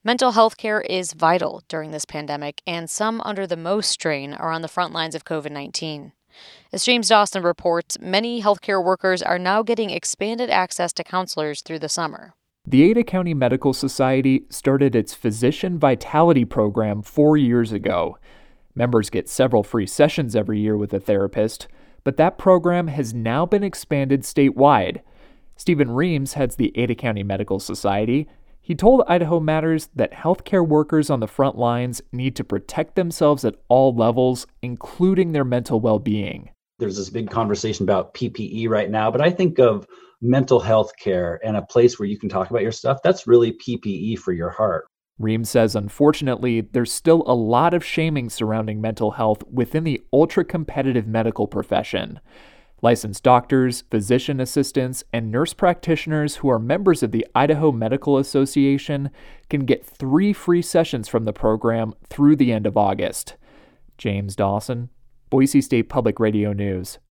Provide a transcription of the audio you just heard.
Mental health care is vital during this pandemic, and some under the most strain are on the front lines of COVID 19. As James Dawson reports, many healthcare workers are now getting expanded access to counselors through the summer. The Ada County Medical Society started its Physician Vitality program 4 years ago. Members get several free sessions every year with a therapist, but that program has now been expanded statewide. Stephen Reams heads the Ada County Medical Society. He told Idaho Matters that healthcare workers on the front lines need to protect themselves at all levels, including their mental well-being. There's this big conversation about PPE right now, but I think of mental health care and a place where you can talk about your stuff. That's really PPE for your heart. Reams says, unfortunately, there's still a lot of shaming surrounding mental health within the ultra-competitive medical profession. Licensed doctors, physician assistants, and nurse practitioners who are members of the Idaho Medical Association can get 3 free sessions from the program through the end of August. James Dawson, Boise State Public Radio News.